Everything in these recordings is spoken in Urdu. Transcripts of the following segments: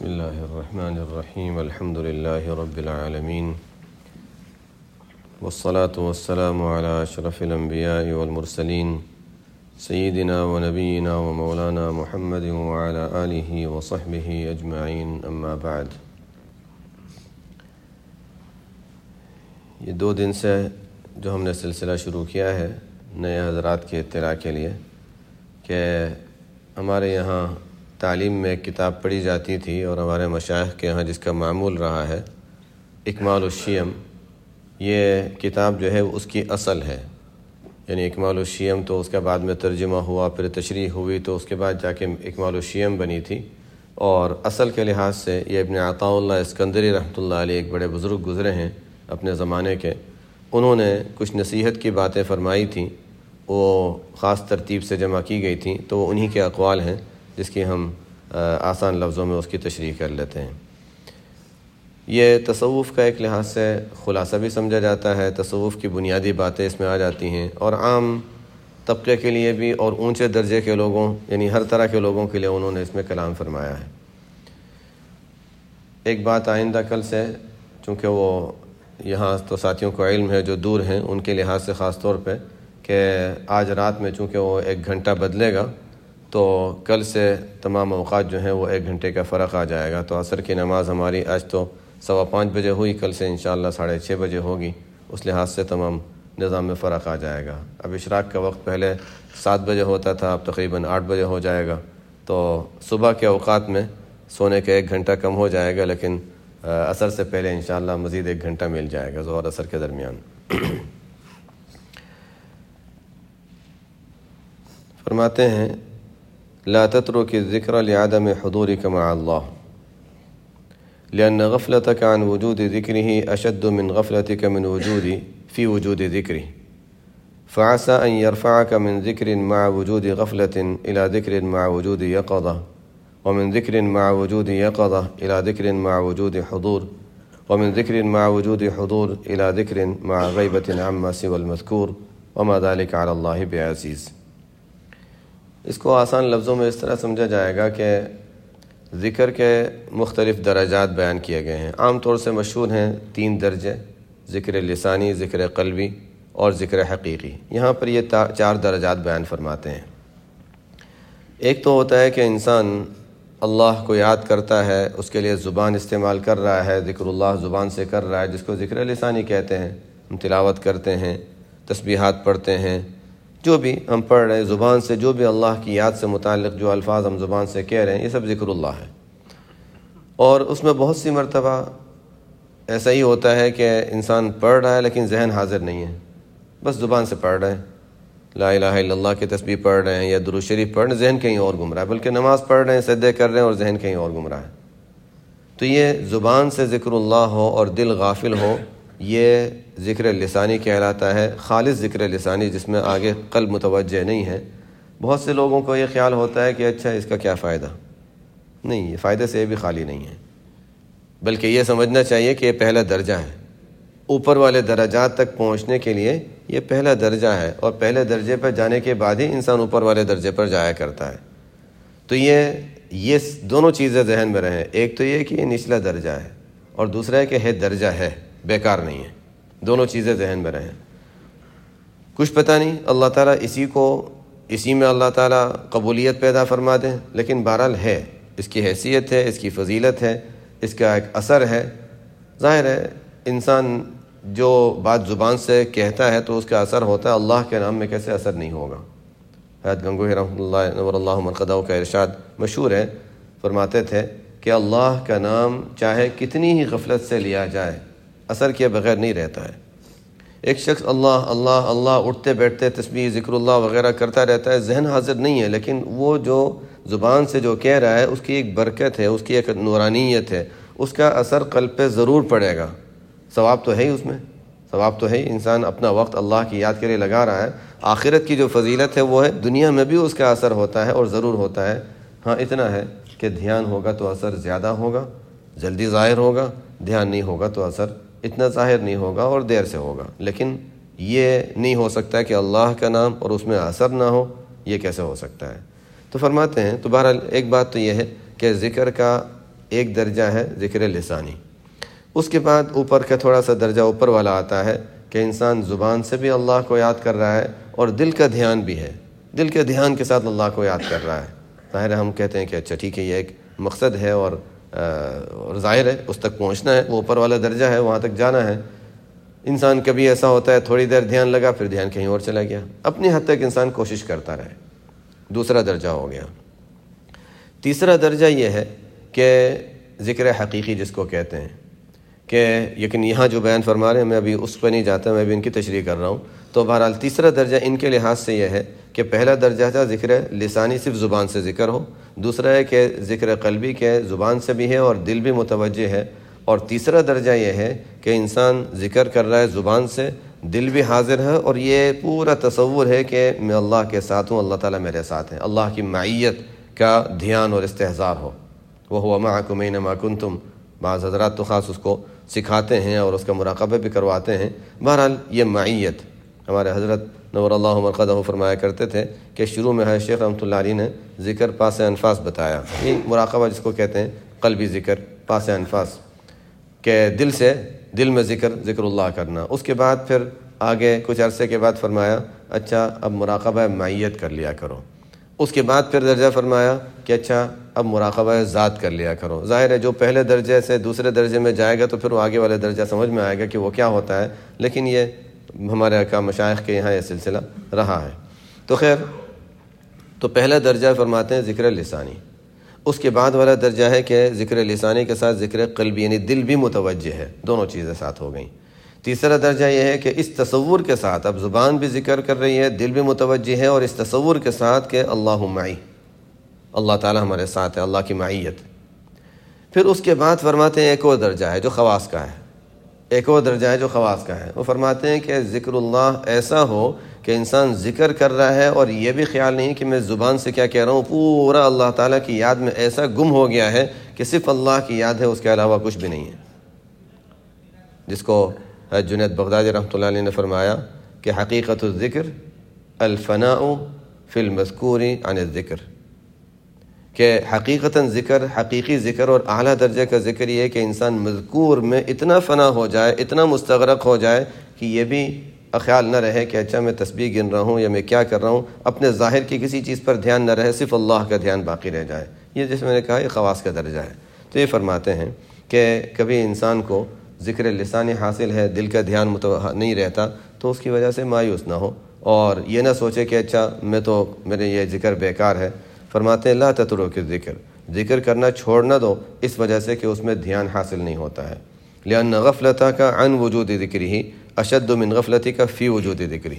بسم اللہ الرحمن الرحیم الحمد للہ رب العالمین والصلاة والسلام علی اشرف الانبیاء والمرسلین سیدنا و نبینا و مولانا محمد وعلی آلہ وصحبہ اجمعین اما بعد۔ یہ 2 دن سے جو ہم نے سلسلہ شروع کیا ہے نئے حضرات کے اطلاع کے لیے کہ ہمارے یہاں تعلیم میں ایک کتاب پڑھی جاتی تھی اور ہمارے مشائخ کے یہاں جس کا معمول رہا ہے اکمال الشیم، یہ کتاب جو ہے اس کی اصل ہے، یعنی اکمال الشیم تو اس کے بعد میں ترجمہ ہوا، پھر تشریح ہوئی تو اس کے بعد جا کے اکمال الشیم بنی تھی۔ اور اصل کے لحاظ سے یہ ابن عطاء اللہ اسکندری رحمۃ اللہ علیہ ایک بڑے بزرگ گزرے ہیں اپنے زمانے کے، انہوں نے کچھ نصیحت کی باتیں فرمائی تھیں، وہ خاص ترتیب سے جمع کی گئی تھیں، تو وہ انہی کے اقوال ہیں جس کی ہم آسان لفظوں میں اس کی تشریح کر لیتے ہیں۔ یہ تصوف کا ایک لحاظ سے خلاصہ بھی سمجھا جاتا ہے، تصوف کی بنیادی باتیں اس میں آ جاتی ہیں، اور عام طبقے کے لیے بھی اور اونچے درجے کے لوگوں یعنی ہر طرح کے لوگوں کے لیے انہوں نے اس میں کلام فرمایا ہے۔ ایک بات آئندہ کل سے، چونکہ وہ یہاں تو ساتھیوں کو علم ہے جو دور ہیں، ان کے لحاظ سے خاص طور پہ کہ آج رات میں چونکہ وہ 1 گھنٹہ بدلے گا تو کل سے تمام اوقات جو ہیں وہ 1 گھنٹے کا فرق آ جائے گا، تو عصر کی نماز ہماری آج تو 5:15 بجے ہوئی، کل سے انشاءاللہ 6:30 بجے ہوگی، اس لحاظ سے تمام نظام میں فرق آ جائے گا۔ اب اشراق کا وقت پہلے 7 بجے ہوتا تھا، اب تقریباً 8 بجے ہو جائے گا، تو صبح کے اوقات میں سونے کا 1 گھنٹہ کم ہو جائے گا، لیکن عصر سے پہلے انشاءاللہ مزید 1 گھنٹہ مل جائے گا ظہر عصر کے درمیان۔ فرماتے ہیں لا تترك الذكر لعدم حضورك مع الله لأن غفلتك عن وجود ذكره أشد من غفلتك من وجود ذكره، فعسى أن يرفعك من ذكر مع وجود غفلة إلى ذكر مع وجود يقظة، ومن ذكر مع وجود يقظة إلى ذكر مع وجود حضور، ومن ذكر مع وجود حضور إلى ذكر مع غيبة عما سوى المذكور، وما ذلك على الله بعزيز۔ اس کو آسان لفظوں میں اس طرح سمجھا جائے گا کہ ذکر کے مختلف درجات بیان کیے گئے ہیں، عام طور سے مشہور ہیں 3 درجے، ذکر لسانی، ذکر قلبی اور ذکر حقیقی۔ یہاں پر یہ 4 درجات بیان فرماتے ہیں۔ ایک تو ہوتا ہے کہ انسان اللہ کو یاد کرتا ہے، اس کے لیے زبان استعمال کر رہا ہے، ذکر اللہ زبان سے کر رہا ہے، جس کو ذکر لسانی کہتے ہیں، ہم تلاوت کرتے ہیں، تسبیحات پڑھتے ہیں، جو بھی ہم پڑھ رہے ہیں زبان سے، جو بھی اللہ کی یاد سے متعلق جو الفاظ ہم زبان سے کہہ رہے ہیں، یہ سب ذکر اللہ ہے۔ اور اس میں بہت سی مرتبہ ایسا ہی ہوتا ہے کہ انسان پڑھ رہا ہے لیکن ذہن حاضر نہیں ہے، بس زبان سے پڑھ رہے ہیں، لا الہ الا اللہ کی تسبیح پڑھ رہے ہیں یا درود شریف پڑھ رہے ہیں، ذہن کہیں اور گم رہا ہے، بلکہ نماز پڑھ رہے ہیں، سجدے کر رہے ہیں اور ذہن کہیں اور گم رہا ہے۔ تو یہ زبان سے ذکر اللہ ہو اور دل غافل ہو، یہ ذکر لسانی کہلاتا ہے، خالص ذکر لسانی جس میں آگے قلب متوجہ نہیں ہے۔ بہت سے لوگوں کو یہ خیال ہوتا ہے کہ اچھا اس کا کیا فائدہ، نہیں، یہ فائدے سے بھی خالی نہیں ہے، بلکہ یہ سمجھنا چاہیے کہ یہ پہلا درجہ ہے، اوپر والے درجات تک پہنچنے کے لیے یہ پہلا درجہ ہے، اور پہلے درجے پر جانے کے بعد ہی انسان اوپر والے درجے پر جایا کرتا ہے۔ تو یہ دونوں چیزیں ذہن میں رہیں، ایک تو یہ کہ یہ نچلا درجہ ہے، اور دوسرا ہے کہ ہے درجہ ہے، بیکار نہیں ہے، دونوں چیزیں ذہن میں رہیں۔ کچھ پتہ نہیں اللہ تعالیٰ اسی میں اللہ تعالیٰ قبولیت پیدا فرما دیں، لیکن بہرحال ہے، اس کی حیثیت ہے، اس کی فضیلت ہے، اس کا ایک اثر ہے۔ ظاہر ہے انسان جو بات زبان سے کہتا ہے تو اس کا اثر ہوتا ہے، اللہ کے نام میں کیسے اثر نہیں ہوگا۔ حضرت گنگوہی رحمۃ اللہ نور اللہ مرقدہ کا ارشاد مشہور ہے، فرماتے تھے کہ اللہ کا نام چاہے کتنی ہی غفلت سے لیا جائے، اثر کیے بغیر نہیں رہتا ہے۔ ایک شخص اللہ اللہ اللہ اٹھتے بیٹھتے تسبیح ذکر اللہ وغیرہ کرتا رہتا ہے، ذہن حاضر نہیں ہے، لیکن وہ جو زبان سے جو کہہ رہا ہے اس کی ایک برکت ہے، اس کی ایک نورانیت ہے، اس کا اثر قلب پہ ضرور پڑے گا۔ ثواب تو ہے ہی، اس میں ثواب تو ہے ہی، انسان اپنا وقت اللہ کی یاد کے لیے لگا رہا ہے، آخرت کی جو فضیلت ہے وہ ہے دنیا میں بھی اس کا اثر ہوتا ہے اور ضرور ہوتا ہے۔ ہاں اتنا ہے کہ دھیان ہوگا تو اثر زیادہ ہوگا، جلدی ظاہر ہوگا، دھیان نہیں ہوگا تو اثر اتنا ظاہر نہیں ہوگا اور دیر سے ہوگا۔ لیکن یہ نہیں ہو سکتا کہ اللہ کا نام اور اس میں اثر نہ ہو، یہ کیسے ہو سکتا ہے؟ تو فرماتے ہیں، تو بہرحال ایک بات تو یہ ہے کہ ذکر کا ایک درجہ ہے ذکر لسانی، اس کے بعد اوپر کا تھوڑا سا درجہ اوپر والا آتا ہے کہ انسان زبان سے بھی اللہ کو یاد کر رہا ہے اور دل کا دھیان بھی ہے، دل کے دھیان کے ساتھ اللہ کو یاد کر رہا ہے۔ ظاہر ہے ہم کہتے ہیں کہ اچھا ٹھیک ہے یہ ایک مقصد ہے اور ظاہر ہے اس تک پہنچنا ہے، وہ اوپر والا درجہ ہے، وہاں تک جانا ہے۔ انسان کبھی ایسا ہوتا ہے تھوڑی دیر دھیان لگا پھر دھیان کہیں اور چلا گیا، اپنی حد تک انسان کوشش کرتا رہے، دوسرا درجہ ہو گیا۔ تیسرا درجہ یہ ہے کہ ذکر حقیقی جس کو کہتے ہیں، کہ لیکن یہاں جو بیان فرما رہے ہیں میں ابھی اس پہ نہیں جاتا، میں بھی ان کی تشریح کر رہا ہوں۔ تو بہرحال تیسرا درجہ ان کے لحاظ سے یہ ہے کہ پہلا درجہ تھا ذکر لسانی، صرف زبان سے ذکر ہو، دوسرا ہے کہ ذکر قلبی کے زبان سے بھی ہے اور دل بھی متوجہ ہے، اور تیسرا درجہ یہ ہے کہ انسان ذکر کر رہا ہے زبان سے، دل بھی حاضر ہے، اور یہ پورا تصور ہے کہ میں اللہ کے ساتھ ہوں، اللہ تعالیٰ میرے ساتھ ہیں، اللہ کی معیت کا دھیان اور استحضار ہو۔ وَهُوَ مَعَكُمْ أَيْنَمَا كُنتُمْ، بعض حضرات تو خاص اس کو سکھاتے ہیں اور اس کا مراقبہ بھی کرواتے ہیں۔ بہرحال یہ معیت ہمارے حضرت نور اللہ مرقدہ فرمایا کرتے تھے کہ شروع میں ہے شیخ رحمۃ اللہ علیہ نے ذکر پاس انفاس بتایا، یہ مراقبہ جس کو کہتے ہیں، قلبی ذکر پاس انفاس، کہ دل سے دل میں ذکر اللہ کرنا۔ اس کے بعد پھر آگے کچھ عرصے کے بعد فرمایا اچھا اب مراقبہ معیت کر لیا کرو۔ اس کے بعد پھر درجہ فرمایا کہ اچھا اب مراقبہ ذات کر لیا کرو۔ ظاہر ہے جو پہلے درجے سے دوسرے درجے میں جائے گا تو پھر وہ آگے والے درجہ سمجھ میں آئے گا کہ وہ کیا ہوتا ہے، لیکن یہ ہمارے احکام مشائخ کے یہاں یہ سلسلہ رہا ہے۔ تو خیر، تو پہلا درجہ فرماتے ہیں ذکر لسانی، اس کے بعد والا درجہ ہے کہ ذکر لسانی کے ساتھ ذکر قلبی، یعنی دل بھی متوجہ ہے، دونوں چیزیں ساتھ ہو گئیں۔ تیسرا درجہ یہ ہے کہ اس تصور کے ساتھ اب زبان بھی ذکر کر رہی ہے، دل بھی متوجہ ہے، اور اس تصور کے ساتھ کہ اللہ معی، اللہ تعالیٰ ہمارے ساتھ ہے، اللہ کی معیت۔ پھر اس کے بعد فرماتے ہیں ایک اور درجہ ہے جو خواص کا ہے، ایک اور درجہ ہے جو خواص کا ہے۔ وہ فرماتے ہیں کہ ذکر اللہ ایسا ہو کہ انسان ذکر کر رہا ہے اور یہ بھی خیال نہیں کہ میں زبان سے کیا کہہ رہا ہوں، پورا اللہ تعالیٰ کی یاد میں ایسا گم ہو گیا ہے کہ صرف اللہ کی یاد ہے، اس کے علاوہ کچھ بھی نہیں ہے۔ جس کو جنید بغدادی رحمۃ اللہ علیہ نے فرمایا کہ حقیقت الذکر الفناء فی المذکور عن الذکر، کہ حقیقتاً ذکر، حقیقی ذکر اور اعلیٰ درجے کا ذکر یہ ہے کہ انسان مذکور میں اتنا فنا ہو جائے، اتنا مستغرق ہو جائے کہ یہ بھی خیال نہ رہے کہ اچھا میں تسبیح گن رہا ہوں یا میں کیا کر رہا ہوں، اپنے ظاہر کی کسی چیز پر دھیان نہ رہے، صرف اللہ کا دھیان باقی رہ جائے۔ یہ جیسے میں نے کہا یہ خواص کا درجہ ہے۔ تو یہ فرماتے ہیں کہ کبھی انسان کو ذکر لسانی حاصل ہے، دل کا دھیان نہیں رہتا، تو اس کی وجہ سے مایوس نہ ہو اور یہ نہ سوچے کہ اچھا میرے یہ ذکر بیکار ہے۔ فرماتے ہیں لا تترک الذکر، ذکر کرنا چھوڑ نہ دو اس وجہ سے کہ اس میں دھیان حاصل نہیں ہوتا ہے۔ لأن غفلتک عن وجود ذکرہ اشد من غفلتک فی وجود ذکرہ،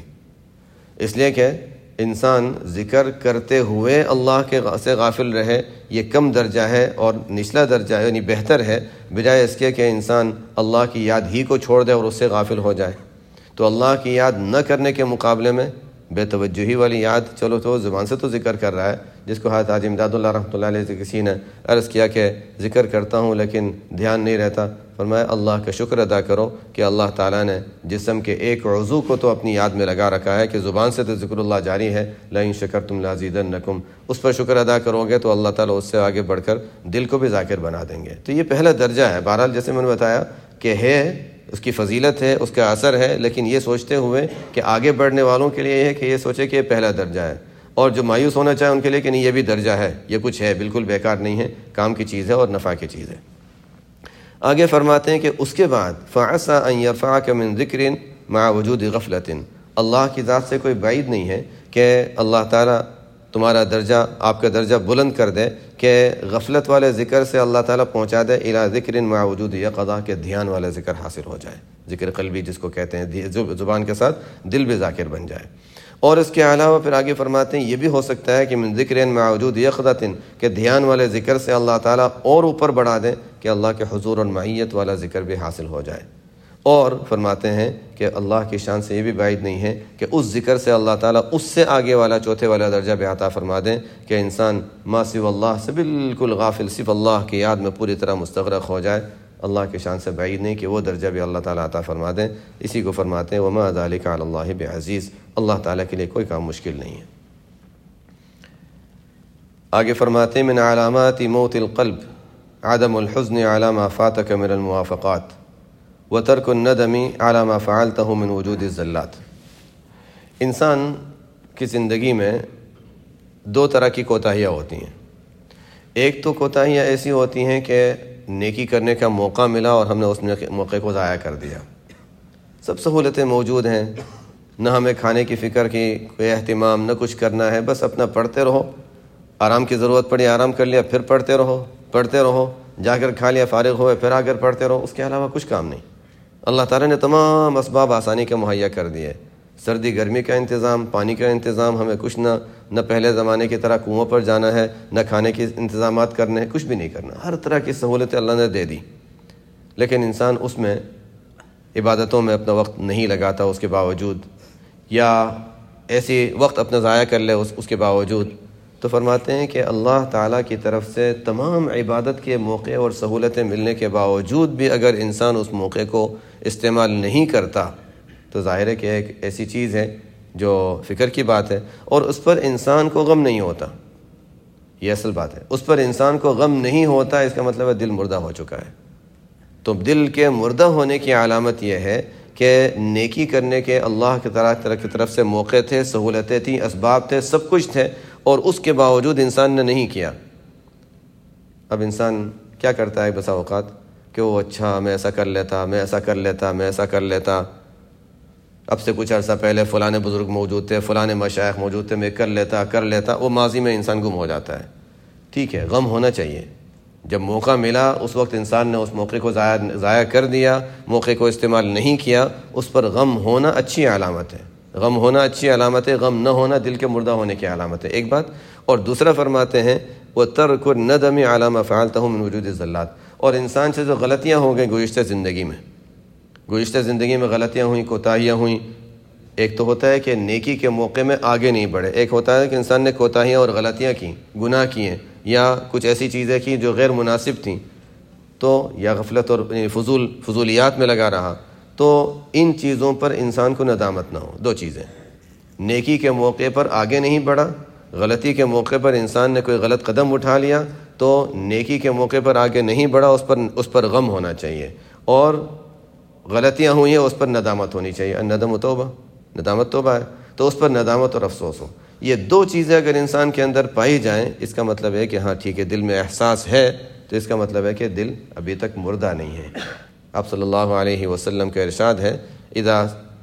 اس لیے کہ انسان ذکر کرتے ہوئے اللہ کے سے غافل رہے، یہ کم درجہ ہے اور نچلا درجہ ہے، یعنی بہتر ہے بجائے اس کے کہ انسان اللہ کی یاد ہی کو چھوڑ دے اور اس سے غافل ہو جائے۔ تو اللہ کی یاد نہ کرنے کے مقابلے میں بے توجہی والی یاد، چلو تو زبان سے تو ذکر کر رہا ہے، جس کو حضرت حاجی امداد اللہ رحمۃ اللہ علیہ سے کسی نے عرض کیا کہ ذکر کرتا ہوں لیکن دھیان نہیں رہتا، فرمایا اللہ کا شکر ادا کرو کہ اللہ تعالیٰ نے جسم کے ایک عضو کو تو اپنی یاد میں لگا رکھا ہے کہ زبان سے تو ذکر اللہ جاری ہے، لئن شکرتم لازیدنکم، اس پر شکر ادا کرو گے تو اللہ تعالیٰ اس سے آگے بڑھ کر دل کو بھی ذاکر بنا دیں گے۔ تو یہ پہلا درجہ ہے۔ بہرحال جیسے میں نے بتایا کہ ہے، اس کی فضیلت ہے، اس کا اثر ہے، لیکن یہ سوچتے ہوئے کہ آگے بڑھنے والوں کے لیے یہ ہے کہ یہ سوچے کہ یہ پہلا درجہ ہے، اور جو مایوس ہونا چاہے ان کے لیے کہ نہیں یہ بھی درجہ ہے، یہ کچھ ہے، بالکل بیکار نہیں ہے، کام کی چیز ہے اور نفع کی چیز ہے۔ آگے فرماتے ہیں کہ اس کے بعد فَعَسَىٰ أَن يَرْفَعَكَ مِن ذِكْرٍ مَعَ وُجُودِ غَفْلَةٍ، اللہ کی ذات سے کوئی بعید نہیں ہے کہ اللہ تعالیٰ تمہارا درجہ، آپ کا درجہ بلند کر دے، کہ غفلت والے ذکر سے اللہ تعالیٰ پہنچا دے اِلَىٰ ذِكْرٍ مَعَ وُجُودِ یقظہ، کہ دھیان والا ذکر حاصل ہو جائے، ذکر قلبی جس کو کہتے ہیں، زبان کے ساتھ دل بھی ذاکر بن جائے۔ اور اس کے علاوہ پھر آگے فرماتے ہیں یہ بھی ہو سکتا ہے کہ من ذکر مع وجود یقظۃ، کہ دھیان والے ذکر سے اللہ تعالیٰ اور اوپر بڑھا دیں کہ اللہ کے حضور اور معیت والا ذکر بھی حاصل ہو جائے۔ اور فرماتے ہیں کہ اللہ کی شان سے یہ بھی بعید نہیں ہے کہ اس ذکر سے اللہ تعالیٰ اس سے آگے والا چوتھے والا درجہ بھی عطا فرما دیں کہ انسان ما سوی اللہ سے بالکل غافل، صرف اللہ کی یاد میں پوری طرح مستغرق ہو جائے۔ اللہ کی شان سے بعید نہیں کہ وہ درجہ بھی اللہ تعالیٰ عطا فرما دیں۔ اسی کو فرماتے ہیں وما ذلک علی اللہ بعزیز، اللہ تعالیٰ کے لیے کوئی کام مشکل نہیں ہے۔ آگے فرماتے ہیں من علامات موت القلب عدم الحزن على ما فاتك من الموافقات وترك الندم على ما فعلته من وجود الزلات۔ انسان کی زندگی میں دو طرح کی کوتاہیاں ہوتی ہیں۔ ایک تو کوتاہیاں ایسی ہوتی ہیں کہ نیکی کرنے کا موقع ملا اور ہم نے اس موقع کو ضائع کر دیا۔ سب سہولتیں موجود ہیں، نہ ہمیں کھانے کی فکر کی کوئی اہتمام، نہ کچھ کرنا ہے، بس اپنا پڑھتے رہو، آرام کی ضرورت پڑی آرام کر لیا، پھر پڑھتے رہو، جا کر کھا لیا فارغ ہوئے پھر آ کر پڑھتے رہو، اس کے علاوہ کچھ کام نہیں۔ اللہ تعالیٰ نے تمام اسباب آسانی کے مہیا کر دیے، سردی گرمی کا انتظام، پانی کا انتظام، ہمیں کچھ نہ پہلے زمانے کی طرح کنووں پر جانا ہے، نہ کھانے کے انتظامات کرنے ہیں، کچھ بھی نہیں کرنا، ہر طرح کی سہولتیں اللہ نے دے دی۔ لیکن انسان اس میں عبادتوں میں اپنا وقت نہیں لگاتا اس کے باوجود، یا ایسی وقت اپنا ضائع کر لے اس کے باوجود، تو فرماتے ہیں کہ اللہ تعالیٰ کی طرف سے تمام عبادت کے موقع اور سہولتیں ملنے کے باوجود بھی اگر انسان اس موقع کو استعمال نہیں کرتا تو ظاہر ہے کہ ایک ایسی چیز ہے جو فکر کی بات ہے، اور اس پر انسان کو غم نہیں ہوتا۔ یہ اصل بات ہے، اس پر انسان کو غم نہیں ہوتا، اس کا مطلب ہے دل مردہ ہو چکا ہے۔ تو دل کے مردہ ہونے کی علامت یہ ہے کہ نیکی کرنے کے اللہ کی طرف سے موقع تھے، سہولتیں تھیں، اسباب تھے، سب کچھ تھے، اور اس کے باوجود انسان نے نہیں کیا۔ اب انسان کیا کرتا ہے بسا اوقات کہ وہ اچھا میں ایسا کر لیتا، اب سے کچھ عرصہ پہلے فلاں بزرگ موجود تھے، فلاں مشائخ موجود تھے، میں کر لیتا، وہ ماضی میں انسان گم ہو جاتا ہے۔ ٹھیک ہے، غم ہونا چاہیے، جب موقع ملا اس وقت انسان نے اس موقع کو ضائع کر دیا، موقع کو استعمال نہیں کیا، اس پر غم ہونا اچھی علامت ہے، غم نہ ہونا دل کے مردہ ہونے کی علامت ہے، ایک بات۔ اور دوسرا فرماتے ہیں وَتَرْكُ النَّدَمِ عَلَى مَا فَعَلْتَهُ مِنْ وُجُودِ الزَّلَّاتِ، اور انسان سے جو غلطیاں ہو گئیں گزشتہ زندگی میں غلطیاں ہوئیں، کوتاہیاں ہوئیں، ایک تو ہوتا ہے کہ نیکی کے موقع میں آگے نہیں بڑھے، ایک ہوتا ہے کہ انسان نے کوتاہیاں اور غلطیاں کی، گناہ کیے، یا کچھ ایسی چیزیں کی جو غیر مناسب تھیں، تو یا غفلت اور فضولیات میں لگا رہا، تو ان چیزوں پر انسان کو ندامت نہ ہو۔ دو چیزیں، نیکی کے موقع پر آگے نہیں بڑھا، غلطی کے موقع پر انسان نے کوئی غلط قدم اٹھا لیا تو نیکی کے موقع پر آگے نہیں بڑھا، اس پر غم ہونا چاہیے، اور غلطیاں ہوئی ہیں اس پر ندامت ہونی چاہیے۔ الندم توبہ، ندامت توبہ ہے، تو اس پر ندامت اور افسوس ہو۔ یہ دو چیزیں اگر انسان کے اندر پائی جائیں، اس کا مطلب ہے کہ ہاں ٹھیک ہے، دل میں احساس ہے، تو اس کا مطلب ہے کہ دل ابھی تک مردہ نہیں ہے۔ آپ صلی اللہ علیہ وسلم کا ارشاد ہے اذا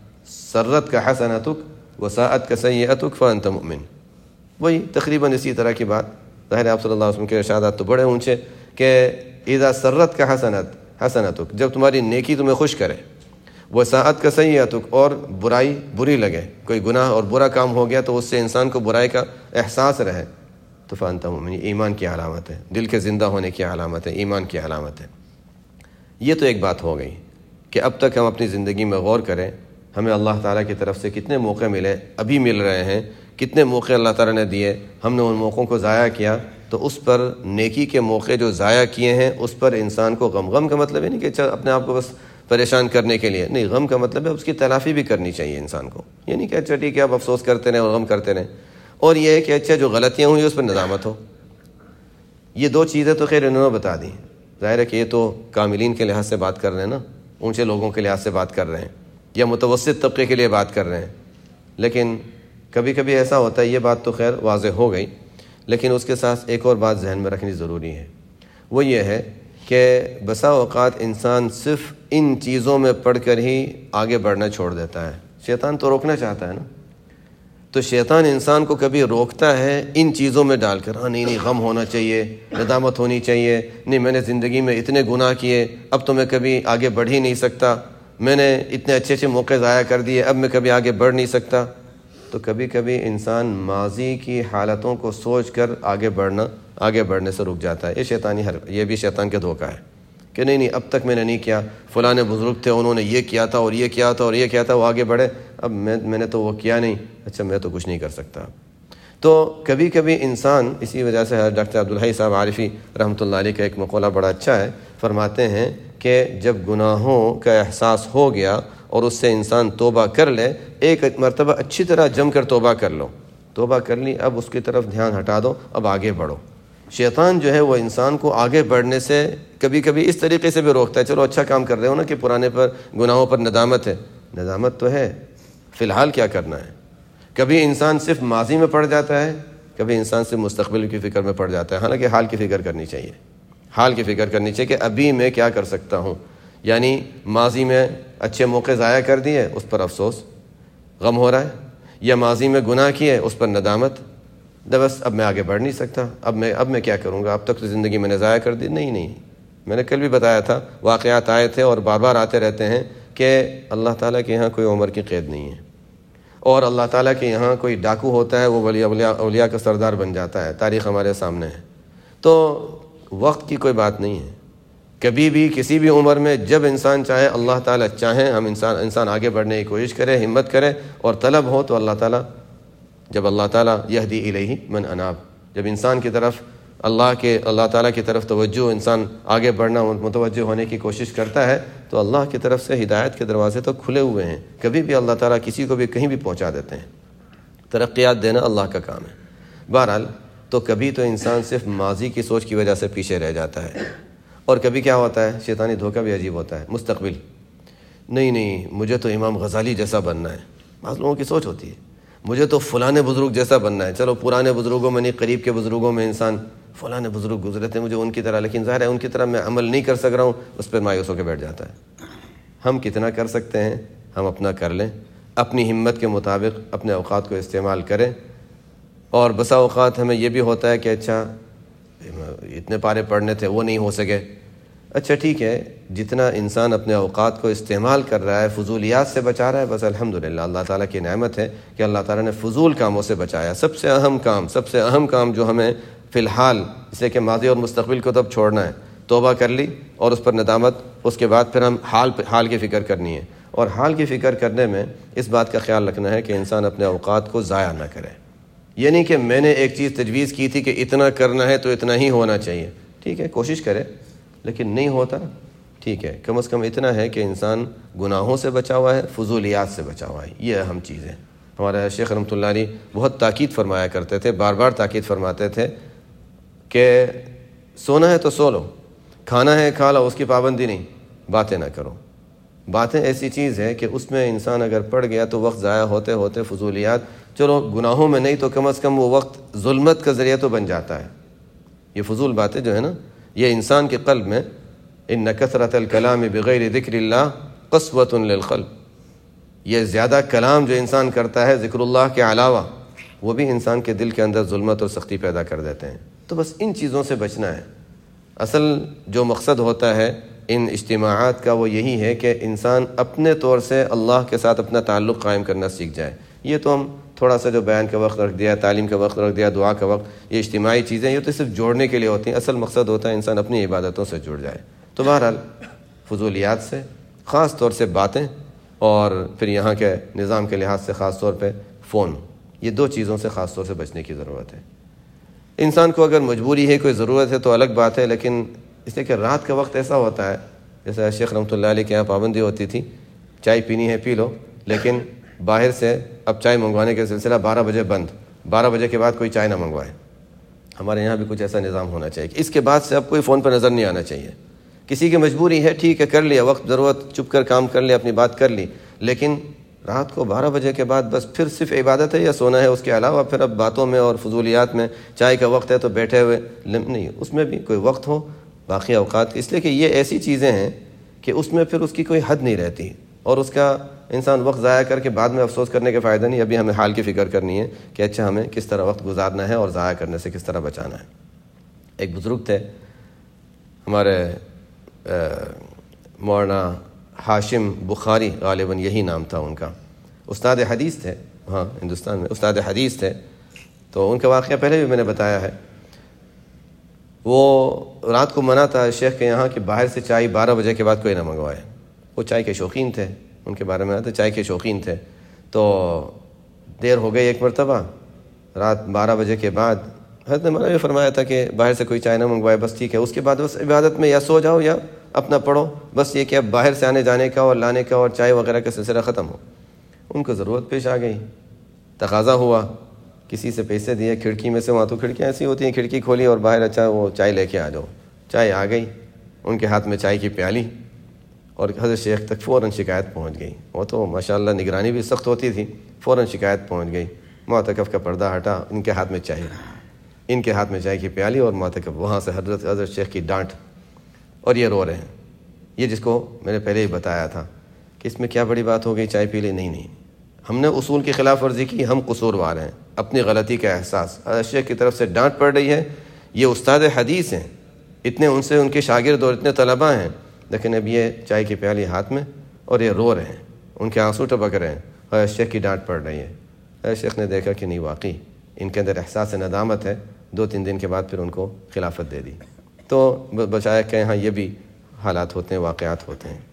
سرتک حسنتک وساءتک سیئتک فانت مؤمن۔ وہی تقریباً اسی طرح کی بات، ظاہر آپ صلی اللہ علیہ وسلم کے ارشادات تو بڑے اونچے کہ اذا سرتک حسنتک، جب تمہاری نیکی تمہیں خوش کرے، وساءتک سیئتک، اور برائی بری لگے، کوئی گناہ اور برا کام ہو گیا تو اس سے انسان کو برائی کا احساس رہے، تو فانت مؤمن، ایمان کی علامت ہے، دل کے زندہ ہونے کی علامت ہے، ایمان کی علامت ہے۔ یہ تو ایک بات ہو گئی کہ اب تک ہم اپنی زندگی میں غور کریں، ہمیں اللہ تعالیٰ کی طرف سے کتنے موقع ملے، ابھی مل رہے ہیں، کتنے موقع اللہ تعالیٰ نے دیے، ہم نے ان موقعوں کو ضائع کیا، تو اس پر نیکی کے موقع جو ضائع کیے ہیں اس پر انسان کو غم کا مطلب ہے نہیں کہ اپنے آپ کو بس پریشان کرنے کے لیے نہیں، غم کا مطلب ہے اس کی تلافی بھی کرنی چاہیے انسان کو، یہ نہیں کہ اچھا ٹھیک ہے آپ افسوس کرتے رہیں اور غم کرتے رہیں، اور یہ ہے کہ اچھا جو غلطیاں ہوئی اس پر ندامت ہو۔ یہ دو چیزیں تو خیر انہوں نے بتا دی، ظاہر ہے کہ یہ تو کاملین کے لحاظ سے بات کر رہے ہیں نا، اونچے لوگوں کے لحاظ سے بات کر رہے ہیں، یا متوسط طبقے کے لیے بات کر رہے ہیں، لیکن کبھی کبھی ایسا ہوتا ہے، یہ بات تو خیر واضح ہو گئی، لیکن اس کے ساتھ ایک اور بات ذہن میں رکھنی ضروری ہے، وہ یہ ہے کہ بسا اوقات انسان صرف ان چیزوں میں پڑھ کر ہی آگے بڑھنا چھوڑ دیتا ہے۔ شیطان تو روکنا چاہتا ہے نا، تو شیطان انسان کو کبھی روکتا ہے ان چیزوں میں ڈال کر، ہاں نہیں غم ہونا چاہیے، ندامت ہونی چاہیے، نہیں میں نے زندگی میں اتنے گناہ کیے، اب تو میں کبھی آگے بڑھ ہی نہیں سکتا، میں نے اتنے اچھے موقع ضائع کر دیے، اب میں کبھی آگے بڑھ نہیں سکتا۔ تو کبھی کبھی انسان ماضی کی حالتوں کو سوچ کر آگے بڑھنے سے رک جاتا ہے۔ یہ بھی شیطان کے دھوکہ ہے کہ نہیں اب تک میں نے نہیں کیا، فلاں بزرگ تھے انہوں نے یہ کیا تھا اور یہ کیا تھا اور یہ کیا تھا، وہ آگے بڑھے، اب میں نے تو وہ کیا نہیں، اچھا میں تو کچھ نہیں کر سکتا۔ تو کبھی کبھی انسان، اسی وجہ سے ڈاکٹر عبدالحی صاحب عارفی رحمۃ اللہ علیہ کا ایک مقولہ بڑا اچھا ہے، فرماتے ہیں کہ جب گناہوں کا احساس ہو گیا اور اس سے انسان توبہ کر لے، ایک مرتبہ اچھی طرح جم کر توبہ کر لو، توبہ کر لی، اب اس کی طرف دھیان ہٹا دو، اب آگے بڑھو۔ شیطان جو ہے وہ انسان کو آگے بڑھنے سے کبھی کبھی اس طریقے سے بھی روکتا ہے، چلو اچھا کام کر رہے ہو نا کہ پرانے پر گناہوں پر ندامت ہے، ندامت تو ہے، فی الحال کیا کرنا ہے۔ کبھی انسان صرف ماضی میں پڑ جاتا ہے، کبھی انسان صرف مستقبل کی فکر میں پڑ جاتا ہے، حالانکہ حال کی فکر کرنی چاہیے، حال کی فکر کرنی چاہیے کہ ابھی میں کیا کر سکتا ہوں۔ یعنی ماضی میں اچھے موقع ضائع کر دیے، اس پر افسوس غم ہو رہا ہے، یا ماضی میں گناہ کیے، اس پر ندامت، بس اب میں آگے بڑھ نہیں سکتا، اب میں کیا کروں گا، اب تک تو زندگی میں نے ضائع کر دی۔ نہیں، میں نے کل بھی بتایا تھا، واقعات آئے تھے اور بار بار آتے رہتے ہیں کہ اللہ تعالیٰ کے یہاں کوئی عمر کی قید نہیں ہے، اور اللہ تعالیٰ کے یہاں کوئی ڈاکو ہوتا ہے وہ ولی اولیاء کا سردار بن جاتا ہے، تاریخ ہمارے سامنے ہے۔ تو وقت کی کوئی بات نہیں ہے، کبھی بھی کسی بھی عمر میں جب انسان چاہے، اللہ تعالیٰ چاہیں، ہم انسان آگے بڑھنے کی کوشش کرے، ہمت کرے اور طلب ہو تو اللہ تعالیٰ، جب اللہ تعالیٰ یہدی الیہ من اناب، جب انسان کی طرف اللہ تعالیٰ کی طرف توجہ، انسان آگے بڑھنا، متوجہ ہونے کی کوشش کرتا ہے تو اللہ کی طرف سے ہدایت کے دروازے تو کھلے ہوئے ہیں، کبھی بھی اللہ تعالیٰ کسی کو بھی کہیں بھی پہنچا دیتے ہیں، ترقیات دینا اللہ کا کام ہے۔ بہرحال تو کبھی تو انسان صرف ماضی کی سوچ کی وجہ سے پیچھے رہ جاتا ہے، اور کبھی کیا ہوتا ہے، شیطانی دھوکہ بھی عجیب ہوتا ہے، مستقبل، نہیں مجھے تو امام غزالی جیسا بننا ہے، بعض لوگوں کی سوچ ہوتی ہے، مجھے تو فلاں بزرگ جیسا بننا ہے، چلو پرانے بزرگوں میں نہیں، قریب کے بزرگوں میں انسان فلاں بزرگ گزرے تھے، مجھے ان کی طرح، لیکن ظاہر ہے ان کی طرح میں عمل نہیں کر سک رہا ہوں، اس پر مایوس ہو کے بیٹھ جاتا ہے۔ ہم کتنا کر سکتے ہیں، ہم اپنا کر لیں، اپنی ہمت کے مطابق اپنے اوقات کو استعمال کریں، اور بسا اوقات ہمیں یہ بھی ہوتا ہے کہ اچھا اتنے پارے پڑھنے تھے وہ نہیں ہو سکے، اچھا ٹھیک ہے، جتنا انسان اپنے اوقات کو استعمال کر رہا ہے، فضولیات سے بچا رہا ہے، بس الحمدللہ اللہ تعالیٰ کی نعمت ہے کہ اللہ تعالیٰ نے فضول کاموں سے بچایا۔ سب سے اہم کام جو ہمیں فی الحال، اس لیے کہ ماضی اور مستقبل کو تب چھوڑنا ہے، توبہ کر لی اور اس پر ندامت، اس کے بعد پھر ہم حال کی فکر کرنی ہے، اور حال کی فکر کرنے میں اس بات کا خیال رکھنا ہے کہ انسان اپنے اوقات کو ضائع نہ کرے۔ یہ نہیں کہ میں نے ایک چیز تجویز کی تھی کہ اتنا کرنا ہے تو اتنا ہی ہونا چاہیے، ٹھیک ہے کوشش کرے، لیکن نہیں ہوتا، ٹھیک ہے، کم از کم اتنا ہے کہ انسان گناہوں سے بچا ہوا ہے، فضولیات سے بچا ہوا ہے، یہ اہم چیز ہے۔ ہمارے شیخ رحمۃ اللہ علیہ بہت تاکید فرمایا کرتے تھے، بار بار تاکید فرماتے تھے کہ سونا ہے تو سو لو، کھانا ہے کھا لو، اس کی پابندی نہیں، باتیں نہ کرو۔ باتیں ایسی چیز ہے کہ اس میں انسان اگر پڑ گیا تو وقت ضائع ہوتے ہوتے فضولیات، چلو گناہوں میں نہیں تو کم از کم وہ وقت ظلمت کا ذریعہ تو بن جاتا ہے۔ یہ فضول باتیں جو ہے نا، یہ انسان کے قلب میں، ان کثرت الکلام بغیر ذکر اللہ قسوۃ للقلب، یہ زیادہ کلام جو انسان کرتا ہے ذکر اللہ کے علاوہ، وہ بھی انسان کے دل کے اندر ظلمت اور سختی پیدا کر دیتے ہیں۔ تو بس ان چیزوں سے بچنا ہے۔ اصل جو مقصد ہوتا ہے ان اجتماعات کا وہ یہی ہے کہ انسان اپنے طور سے اللہ کے ساتھ اپنا تعلق قائم کرنا سیکھ جائے۔ یہ تو ہم تھوڑا سا جو بیان کا وقت رکھ دیا، تعلیم کا وقت رکھ دیا، دعا کا وقت، یہ اجتماعی چیزیں یہ تو صرف جوڑنے کے لیے ہوتی ہیں، اصل مقصد ہوتا ہے انسان اپنی عبادتوں سے جڑ جائے۔ تو بہرحال فضولیات سے، خاص طور سے باتیں، اور پھر یہاں کے نظام کے لحاظ سے خاص طور پہ فون، یہ دو چیزوں سے خاص طور سے بچنے کی ضرورت ہے۔ انسان کو اگر مجبوری ہے، کوئی ضرورت ہے تو الگ بات ہے، لیکن اس لیے کہ رات کا وقت ایسا ہوتا ہے، جیسے شیخ رحمۃ اللہ علیہ کے یہاں پابندی ہوتی تھی، چائے پینی ہے پی لو، لیکن باہر سے اب چائے منگوانے کا سلسلہ 12 بجے بند، 12 بجے کے بعد کوئی چائے نہ منگوائے۔ ہمارے یہاں بھی کچھ ایسا نظام ہونا چاہیے کہ اس کے بعد سے اب کوئی فون پہ نظر نہیں آنا چاہیے۔ کسی کی مجبوری ہے، ٹھیک ہے، کر لیا، وقت ضرورت چپ کر کام کر لیا، اپنی بات کر لی، لیکن رات کو 12 بجے کے بعد بس پھر صرف عبادت ہے یا سونا ہے، اس کے علاوہ پھر اب باتوں میں اور فضولیات میں، چائے کا وقت ہے تو بیٹھے ہوئے نہیں، اس میں بھی کوئی وقت ہو باقی اوقات، اس لیے کہ یہ ایسی چیزیں ہیں کہ اس میں پھر اس کی کوئی حد نہیں رہتی، اور اس کا انسان وقت ضائع کر کے بعد میں افسوس کرنے کا فائدہ نہیں۔ ابھی ہمیں حال کی فکر کرنی ہے کہ اچھا ہمیں کس طرح وقت گزارنا ہے اور ضائع کرنے سے کس طرح بچانا ہے۔ ایک بزرگ تھے ہمارے مولانا ہاشم بخاری، غالباً یہی نام تھا ان کا، استاد حدیث تھے، ہاں ہندوستان میں استاد حدیث تھے۔ تو ان کا واقعہ پہلے بھی میں نے بتایا ہے۔ وہ رات کو منع تھا شیخ کے یہاں کہ باہر سے چائے 12 بجے کے بعد کوئی نہ منگوائے۔ وہ چائے کے شوقین تھے، ان کے بارے میں آتا چائے کے شوقین تھے۔ تو دیر ہو گئی ایک مرتبہ، رات 12 بجے کے بعد حضرت نے منع یہ فرمایا تھا کہ باہر سے کوئی چائے نہ منگوائے، بس ٹھیک ہے، اس کے بعد بس عبادت میں یا سو جاؤ یا اپنا پڑھو، بس یہ کہ اب باہر سے آنے جانے کا اور لانے کا اور چائے وغیرہ کا سلسلہ ختم ہو۔ ان کو ضرورت پیش آ گئی، تقاضا ہوا کسی سے پیسے دیے کھڑکی میں سے، وہاں تو کھڑکیاں ایسی ہوتی ہیں، کھڑکی کھولی اور باہر اچھا وہ چائے لے کے آ جاؤ، چائے آ گئی، ان کے ہاتھ میں چائے کی پیالی، اور حضرت شیخ تک فوراً شکایت پہنچ گئی۔ وہ تو ماشاءاللہ نگرانی بھی سخت ہوتی تھی، فوراً شکایت پہنچ گئی، معتکف کا پردہ ہٹا، ان کے ہاتھ میں چائے، ان کے ہاتھ میں چائے کی پیالی، اور معتکف وہاں سے حضرت شیخ کی ڈانٹ، اور یہ رو رہے ہیں۔ یہ جس کو میں نے پہلے ہی بتایا تھا کہ اس میں کیا بڑی بات ہو گئی، چائے پی لی، نہیں، ہم نے اصول کی خلاف ورزی کی، ہم قصوروار ہیں، اپنی غلطی کا احساس، حضرت شیخ کی طرف سے ڈانٹ پڑ رہی ہے، یہ استاد حدیث ہیں، اتنے ان سے ان کے شاگرد اور اتنے طلباء ہیں، لیکن اب یہ چائے کی پیالی ہاتھ میں اور یہ رو رہے ہیں، ان کے آنسو ٹپک رہے ہیں، حضرت شیخ کی ڈانٹ پڑ رہی ہے۔ حضرت شیخ نے دیکھا کہ نہیں، واقعی ان کے اندر احساس ندامت ہے، 2-3 دن کے بعد پھر ان کو خلافت دے دی۔ تو بچائے کہ ہاں یہ بھی حالات ہوتے ہیں، واقعات ہوتے ہیں۔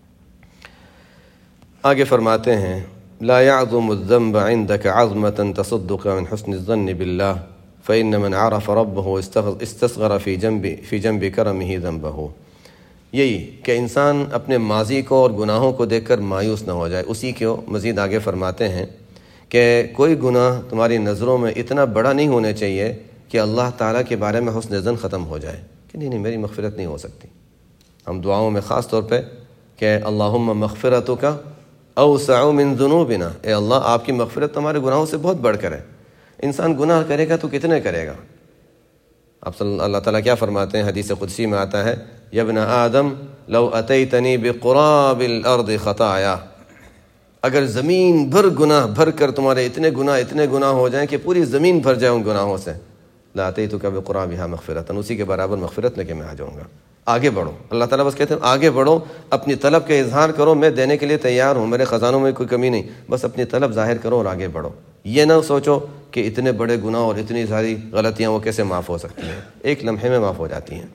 آگے فرماتے ہیں لا يعظم الذنب عندك عظمة تصدك من حسن الظن بالله فإن من عرف ربه استصغر في جنب كرمه ذنبه۔ یہی کہ انسان اپنے ماضی کو اور گناہوں کو دیکھ کر مایوس نہ ہو جائے۔ اسی کو مزید آگے فرماتے ہیں کہ کوئی گناہ تمہاری نظروں میں اتنا بڑا نہیں ہونا چاہیے کہ اللہ تعالیٰ کے بارے میں حسن ظن ختم ہو جائے کہ نہیں میری مغفرت نہیں ہو سکتی۔ ہم دعاؤں میں خاص طور پہ کہ اللہم مغفرتک اوسع من ذنوبنا، اے اللہ آپ کی مغفرت تمہارے گناہوں سے بہت بڑھ کر ہے۔ انسان گناہ کرے گا تو کتنے کرے گا؟ اب اللہ تعالیٰ کیا فرماتے ہیں، حدیث قدسی میں آتا ہے یا ابن آدم لو اتیتنی بقراب الارض خطایا، اگر زمین بھر گناہ بھر کر تمہارے اتنے گناہ ہو جائیں کہ پوری زمین بھر جائے ان گناہوں سے، لا اتیتک بقرابها مغفرۃ، اسی کے برابر مغفرت لے کے میں آ جاؤں گا۔ آگے بڑھو، اللہ تعالیٰ بس کہتے ہیں آگے بڑھو، اپنی طلب کا اظہار کرو، میں دینے کے لیے تیار ہوں، میرے خزانوں میں کوئی کمی نہیں، بس اپنی طلب ظاہر کرو اور آگے بڑھو۔ یہ نہ سوچو کہ اتنے بڑے گناہ اور اتنی ساری غلطیاں وہ کیسے معاف ہو سکتی ہیں، ایک لمحے میں معاف ہو جاتی ہیں۔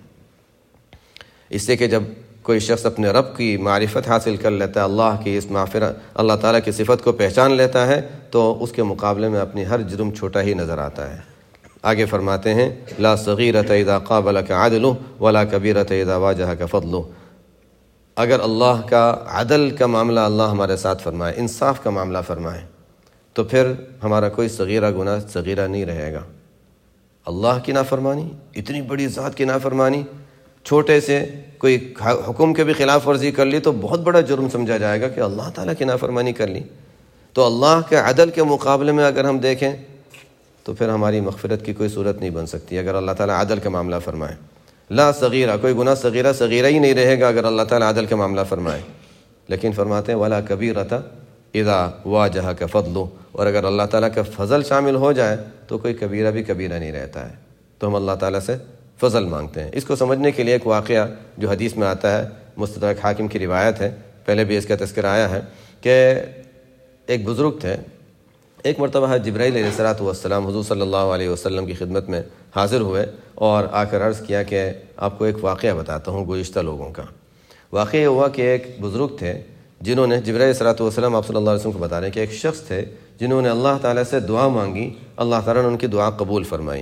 اس سے کہ جب کوئی شخص اپنے رب کی معرفت حاصل کر لیتا ہے، اللہ کی اس اللہ تعالیٰ کی صفت کو پہچان لیتا ہے، تو اس کے مقابلے میں اپنی ہر جرم چھوٹا ہی نظر آتا ہے۔ آگے فرماتے ہیں لا صغیرۃ اذا قابلک عدلہ ولا کبیرۃ اذا واجہک فضلہ، اگر اللہ کا عدل کا معاملہ اللہ ہمارے ساتھ فرمائے، انصاف کا معاملہ فرمائے، تو پھر ہمارا کوئی صغیرہ گناہ صغیرہ نہیں رہے گا۔ اللہ کی نافرمانی، اتنی بڑی ذات کی نافرمانی، چھوٹے سے کوئی حکم کے بھی خلاف ورزی کر لی تو بہت بڑا جرم سمجھا جائے گا کہ اللہ تعالیٰ کی نافرمانی کر لی۔ تو اللہ کے عدل کے مقابلے میں اگر ہم دیکھیں تو پھر ہماری مغفرت کی کوئی صورت نہیں بن سکتی اگر اللہ تعالیٰ عدل کا معاملہ فرمائے۔ لا صغیرہ، کوئی گناہ صغیرہ ہی نہیں رہے گا اگر اللہ تعالیٰ عدل کا معاملہ فرمائے۔ لیکن فرماتے ہیں ولا کبیرۃ اذا واجہک فضلہ، اور اگر اللہ تعالیٰ کا فضل شامل ہو جائے تو کوئی کبیرہ بھی کبیرہ نہیں رہتا ہے، تو ہم اللہ تعالیٰ سے فضل مانگتے ہیں۔ اس کو سمجھنے کے لیے ایک واقعہ جو حدیث میں آتا ہے، مستدرک حاکم کی روایت ہے، پہلے بھی اس کا تذکرہ آیا ہے کہ ایک بزرگ تھے، ایک مرتبہ جبرائیل علیہ السلام حضور صلی اللہ علیہ وسلم کی خدمت میں حاضر ہوئے اور آ کر عرض کیا کہ آپ کو ایک واقعہ بتاتا ہوں گزشتہ لوگوں کا۔ واقعہ یہ ہوا کہ ایک بزرگ تھے جنہوں نے، جبرائیل علیہ السلام آپ صلی اللہ علیہ وسلم کو بتا رہے ہیں کہ ایک شخص تھے جنہوں نے اللہ تعالیٰ سے دعا مانگی، اللہ تعالیٰ نے ان کی دعا قبول فرمائی۔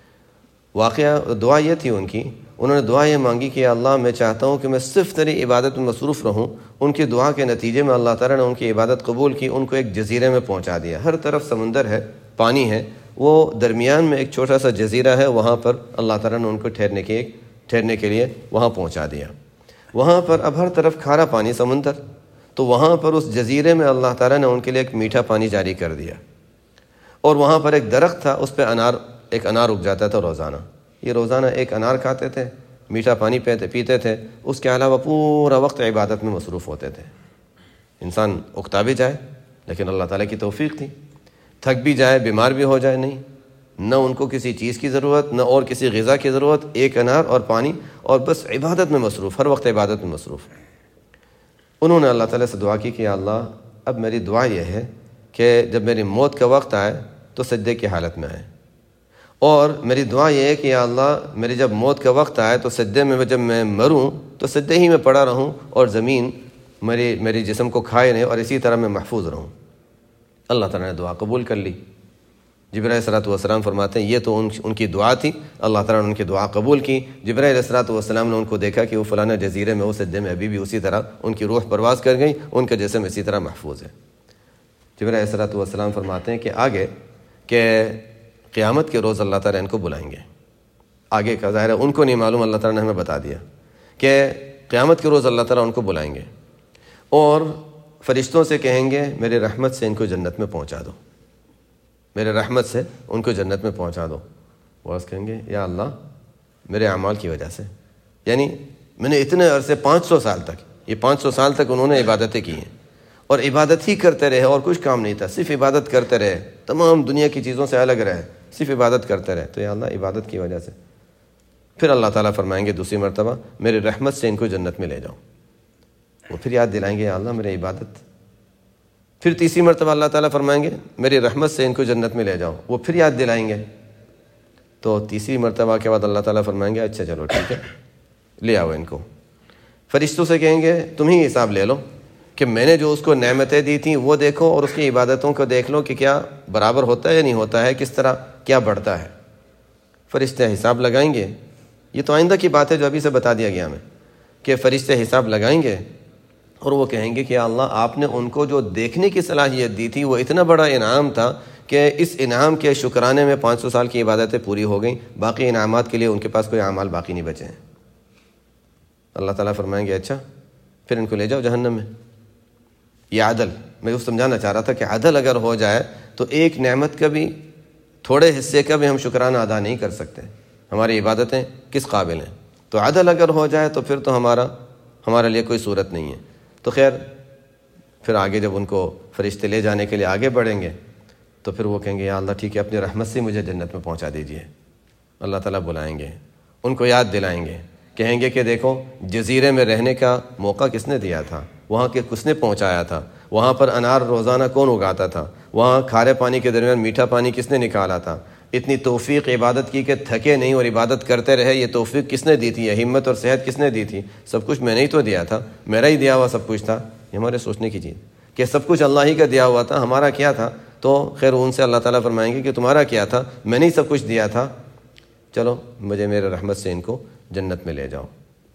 واقعہ دعا یہ تھی ان کی، انہوں نے دعا یہ مانگی کہ اللہ میں چاہتا ہوں کہ میں صرف تیری عبادت میں مصروف رہوں۔ ان کی دعا کے نتیجے میں اللہ تعالیٰ نے ان کی عبادت قبول کی، ان کو ایک جزیرے میں پہنچا دیا، ہر طرف سمندر ہے، پانی ہے، وہ درمیان میں ایک چھوٹا سا جزیرہ ہے، وہاں پر اللہ تعالیٰ نے ان کو ٹھہرنے کے لیے وہاں پہنچا دیا۔ وہاں پر اب ہر طرف کھارا پانی، سمندر، تو وہاں پر اس جزیرے میں اللہ تعالیٰ نے ان کے لیے ایک میٹھا پانی جاری کر دیا، اور وہاں پر ایک درخت تھا، اس پہ ایک انار اگ جاتا تھا روزانہ۔ یہ روزانہ ایک انار کھاتے تھے، میٹھا پانی پیتے تھے، اس کے علاوہ پورا وقت عبادت میں مصروف ہوتے تھے۔ انسان اکتا بھی جائے لیکن اللہ تعالیٰ کی توفیق تھی، تھک بھی جائے، بیمار بھی ہو جائے، نہیں، نہ ان کو کسی چیز کی ضرورت، نہ اور کسی غذا کی ضرورت، ایک انار اور پانی، اور بس عبادت میں مصروف، ہر وقت عبادت میں مصروف۔ انہوں نے اللہ تعالیٰ سے دعا کی کہ یا اللہ اب میری دعا یہ ہے کہ جب میری موت کا وقت آئے تو سجدے کی حالت میں آئے، اور میری دعا یہ ہے کہ یا اللہ میری جب موت کا وقت آئے تو سجدے میں جب میں مروں تو سجدے ہی میں پڑا رہوں اور زمین میری جسم کو کھائے نہیں، اور اسی طرح میں محفوظ رہوں۔ اللہ تعالیٰ نے دعا قبول کر لی۔ جبرائیل علیہ السلام فرماتے ہیں یہ تو ان کی دعا تھی، اللہ تعالیٰ نے ان کی دعا قبول کی۔ جبرائیل علیہ السلام نے ان کو دیکھا کہ وہ فلانا جزیرے میں، وہ سجدے میں ابھی بھی اسی طرح ان کی روح پرواز کر گئی، ان کا جسم اسی طرح محفوظ ہے۔ جبرائیل علیہ السلام فرماتے ہیں کہ آگے کہ قیامت کے روز اللہ تعالیٰ ان کو بلائیں گے. آگے کا ظاہر ہے ان کو نہیں معلوم، اللہ تعالیٰ نے ہمیں بتا دیا کہ قیامت کے روز اللہ تعالیٰ ان کو بلائیں گے اور فرشتوں سے کہیں گے میرے رحمت سے ان کو جنت میں پہنچا دو، میرے رحمت سے ان کو جنت میں پہنچا دو. وہ کہیں گے یا اللہ میرے اعمال کی وجہ سے، یعنی میں نے اتنے عرصے 500 سال تک، یہ 500 سال تک انہوں نے عبادتیں کی ہیں اور عبادت ہی کرتے رہے اور کچھ کام نہیں تھا، صرف عبادت کرتے رہے، تمام دنیا کی چیزوں سے الگ رہے، صرف عبادت کرتے رہے. تو یا اللہ عبادت کی وجہ سے پھر اللہ تعالیٰ فرمائیں گے دوسری مرتبہ میرے رحمت سے ان کو جنت میں لے جاؤ. وہ پھر یاد دلائیں گے یا اللہ میرے عبادت. پھر تیسری مرتبہ اللہ تعالیٰ فرمائیں گے میری رحمت سے ان کو جنت میں لے جاؤ. وہ پھر یاد دلائیں گے. تو تیسری مرتبہ کے بعد اللہ تعالیٰ فرمائیں گے اچھا چلو ٹھیک ہے لے آؤ ان کو. فرشتوں سے کہیں گے تم ہی حساب لے لو کہ میں نے جو اس کو نعمتیں دی تھیں وہ دیکھو اور اس کی عبادتوں کو دیکھ لو کہ کیا برابر ہوتا ہے یا نہیں ہوتا ہے، کس طرح کیا بڑھتا ہے. فرشتے حساب لگائیں گے. یہ تو آئندہ کی بات ہے جو ابھی سے بتا دیا گیا ہمیں کہ فرشتے حساب لگائیں گے اور وہ کہیں گے کہ یا اللہ آپ نے ان کو جو دیکھنے کی صلاحیت دی تھی وہ اتنا بڑا انعام تھا کہ اس انعام کے شکرانے میں 500 سال کی عبادتیں پوری ہو گئیں، باقی انعامات کے لیے ان کے پاس کوئی اعمال باقی نہیں بچے ہیں. اللہ تعالیٰ فرمائیں گے اچھا پھر ان کو لے جاؤ جہنم میں. یہ عدل میں اس سمجھانا چاہ رہا تھا کہ عدل اگر ہو جائے تو ایک نعمت کا بھی تھوڑے حصے کا بھی ہم شکرانہ ادا نہیں کر سکتے. ہماری عبادتیں کس قابل ہیں؟ تو عدل اگر ہو جائے تو پھر تو ہمارے لیے کوئی صورت نہیں ہے. تو خیر پھر آگے جب ان کو فرشتے لے جانے کے لیے آگے بڑھیں گے تو پھر وہ کہیں گے یا اللہ ٹھیک ہے اپنی رحمت سے مجھے جنت میں پہنچا دیجیے. اللہ تعالیٰ بلائیں گے، ان کو یاد دلائیں گے، کہیں گے کہ دیکھو جزیرے میں رہنے کا موقع کس نے دیا تھا، وہاں کے کس نے پہنچایا تھا، وہاں پر انار روزانہ کون اگاتا تھا، وہاں کھارے پانی کے درمیان میٹھا پانی کس نے نکالا تھا، اتنی توفیق عبادت کی کہ تھکے نہیں اور عبادت کرتے رہے، یہ توفیق کس نے دی تھی، یہ ہمت اور صحت کس نے دی تھی؟ سب کچھ میں نے ہی تو دیا تھا، میرا ہی دیا ہوا سب کچھ تھا. یہ ہمارے سوچنے کی چیز کہ سب کچھ اللہ ہی کا دیا ہوا تھا، ہمارا کیا تھا؟ تو خیر ان سے اللہ تعالیٰ فرمائیں گے کہ تمہارا کیا تھا، میں نے ہی سب کچھ دیا تھا، چلو مجھے میرے رحمت سے ان کو جنت میں لے جاؤ.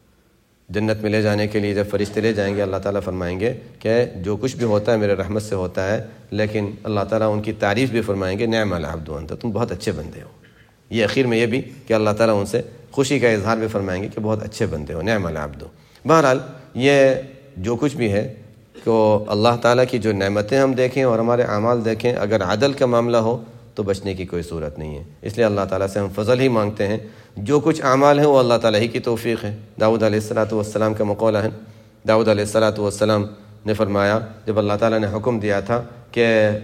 جنت میں لے جانے کے لیے جب فرشتے لے جائیں گے اللہ تعالیٰ فرمائیں گے کہ جو کچھ بھی ہوتا ہے میرے رحمت سے ہوتا ہے، لیکن اللہ تعالیٰ ان کی تعریف بھی فرمائیں گے نعم العبد انت، تم بہت اچھے بندے ہو. یہ اخیر میں یہ بھی کہ اللہ تعالیٰ ان سے خوشی کا اظہار بھی فرمائیں گے کہ بہت اچھے بندے ہو، نعم العبد. بہرحال یہ جو کچھ بھی ہے کہ اللہ تعالیٰ کی جو نعمتیں ہم دیکھیں اور ہمارے اعمال دیکھیں، اگر عدل کا معاملہ ہو تو بچنے کی کوئی صورت نہیں ہے. اس لیے اللہ تعالیٰ سے ہم فضل ہی مانگتے ہیں. جو کچھ اعمال ہیں وہ اللہ تعالیٰ ہی کی توفیق ہے. داؤد علیہ السلام کا مقولہ ہے. داؤد علیہ السلام نے فرمایا جب اللہ تعالیٰ نے حکم دیا تھا کہ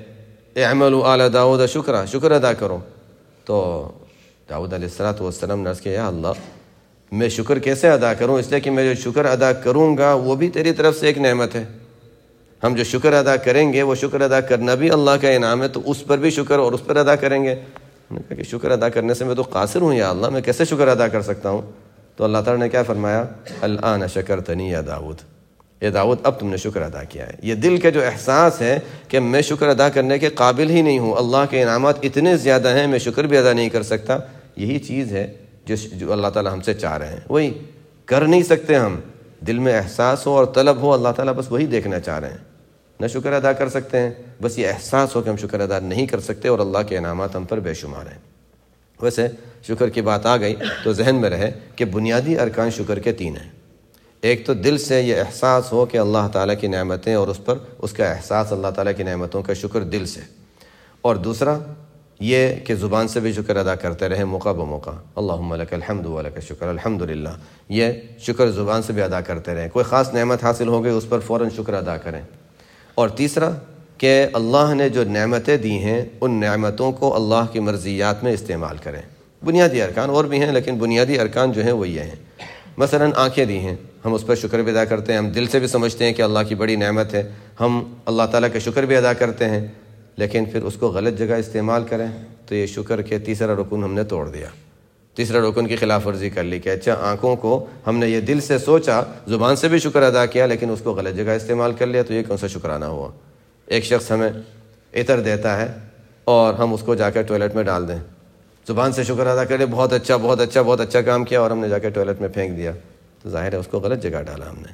اعملوا آل داؤد شکر ادا کرو، تو داؤد علیہ السلام نے عرض کیا یا اللہ میں شکر کیسے ادا کروں؟ اس لیے کہ میں جو شکر ادا کروں گا وہ بھی تیری طرف سے ایک نعمت ہے. ہم جو شکر ادا کریں گے وہ شکر ادا کرنا بھی اللہ کا انعام ہے، تو اس پر بھی شکر اور اس پر ادا کریں گے. انہوں نے کہا کہ شکر ادا کرنے سے میں تو قاصر ہوں یا اللہ، میں کیسے شکر ادا کر سکتا ہوں؟ تو اللہ تعالیٰ نے کیا فرمایا؟ الآن شکرتنی یا داؤد، اے داؤد اب تم نے شکر ادا کیا ہے. یہ دل کا جو احساس ہے کہ میں شکر ادا کرنے کے قابل ہی نہیں ہوں، اللہ کے انعامات اتنے زیادہ ہیں میں شکر بھی ادا نہیں کر سکتا، یہی چیز ہے جو اللہ تعالیٰ ہم سے چاہ رہے ہیں. وہی کر نہیں سکتے ہم، دل میں احساس ہو اور طلب ہو، اللہ تعالیٰ بس وہی دیکھنا چاہ رہے ہیں. نہ شکر ادا کر سکتے ہیں، بس یہ احساس ہو کہ ہم شکر ادا نہیں کر سکتے اور اللہ کے انعامات ہم پر بے شمار ہیں. ویسے شکر کی بات آ گئی تو ذہن میں رہے کہ بنیادی ارکان شکر کے 3 ہیں. ایک تو دل سے یہ احساس ہو کہ اللہ تعالیٰ کی نعمتیں اور اس کا احساس اللہ تعالیٰ کی نعمتوں کا شکر دل سے، اور دوسرا یہ کہ زبان سے بھی شکر ادا کرتے رہیں موقع بموقع. اللہم لک الحمد و لک الشکر، الحمدللہ، یہ شکر زبان سے بھی ادا کرتے رہیں. کوئی خاص نعمت حاصل ہو گئی اس پر فوراً شکر ادا کریں. اور تیسرا کہ اللہ نے جو نعمتیں دی ہیں ان نعمتوں کو اللہ کی مرضیات میں استعمال کریں. بنیادی ارکان اور بھی ہیں لیکن بنیادی ارکان جو ہیں وہ یہ ہیں. مثلا آنکھیں دی ہیں، ہم اس پر شکر بھی ادا کرتے ہیں، ہم دل سے بھی سمجھتے ہیں کہ اللہ کی بڑی نعمت ہے، ہم اللہ تعالیٰ کا شکر بھی ادا کرتے ہیں، لیکن پھر اس کو غلط جگہ استعمال کریں تو یہ شکر کے تیسرا رکن ہم نے توڑ دیا، تیسرا رکن کی خلاف ورزی کر لی. کہ اچھا آنکھوں کو ہم نے یہ دل سے سوچا، زبان سے بھی شکر ادا کیا، لیکن اس کو غلط جگہ استعمال کر لیا، تو یہ کون سا شکرانہ ہوا؟ ایک شخص ہمیں عطر دیتا ہے اور ہم اس کو جا کے ٹوائلٹ میں ڈال دیں، زبان سے شکر ادا کرے بہت اچھا کام کیا، اور ہم نے جا کے ٹوائلٹ میں پھینک دیا، تو ظاہر ہے اس کو غلط جگہ ڈالا ہم نے.